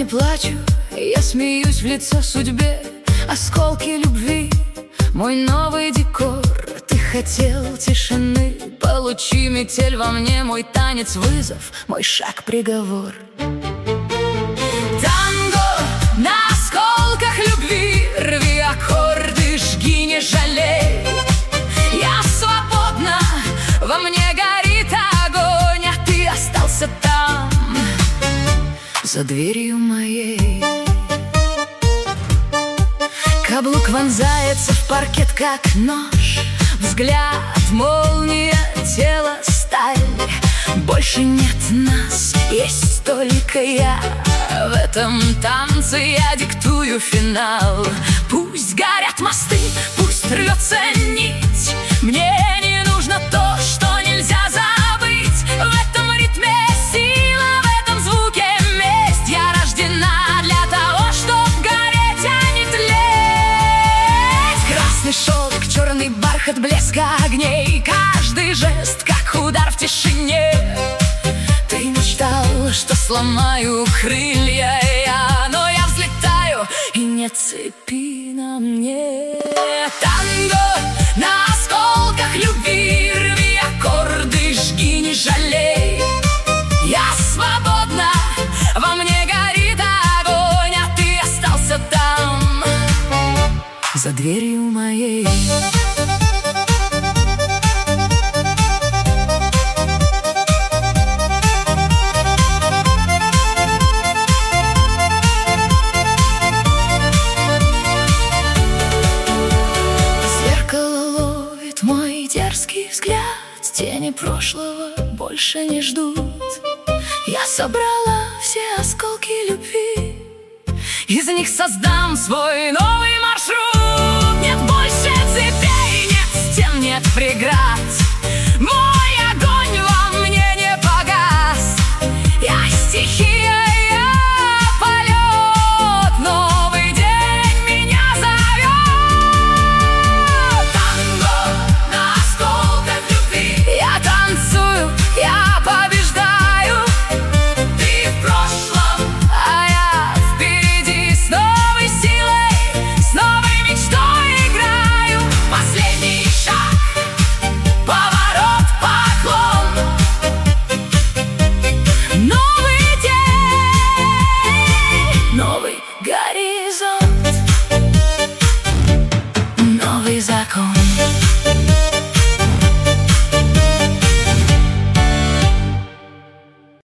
плачу, я смеюсь в лицо судьбе. Осколки любви, мой новый декор. Ты хотел тишины, получи метель во мне. Мой танец вызов, мой шаг приговор. Танго на осколках любви, рви аккорды, жги, не жалей. Я свободна, во мне горит огонь, а ты остался там, за дверью моей. Каблук вонзается в паркет, как нож. Взгляд, молния, тело, сталь. Больше нет нас, есть только я. В этом танце я диктую финал. Пусть горят мосты, пусть рвется нить. Мне не нужно то, что нельзя забыть. В этом ритме сила, в этом звуке месть. Я рождена для того, чтоб гореть, а не тлеть. Красный шелк, черный бархат, блеск огней. Каждый жест, как удар в тишине. Ты мечтал, что сломаю крылья я, но я взлетаю, и нет цепи на мне. Танго на осколках любви, рви аккорды, жги, не жалей. Я свободна, во мне горит огонь, а ты остался там, за дверью моей. Дерзкий взгляд, тени прошлого больше не ждут. Я собрала все осколки любви, из них создам свой новый маршрут. Нет больше цепей, нет стен, нет преград. Мой огонь во мне не погас. Я стихия, я полет. Новый день меня зовет. Танго на осколках любви. Я танцую, я побеждаю. Ты в прошлом, а я впереди. С новой силой, с новой мечтой играю. Последний шаг, поворот, поклон. Новый день, новый горизонт, новый закон.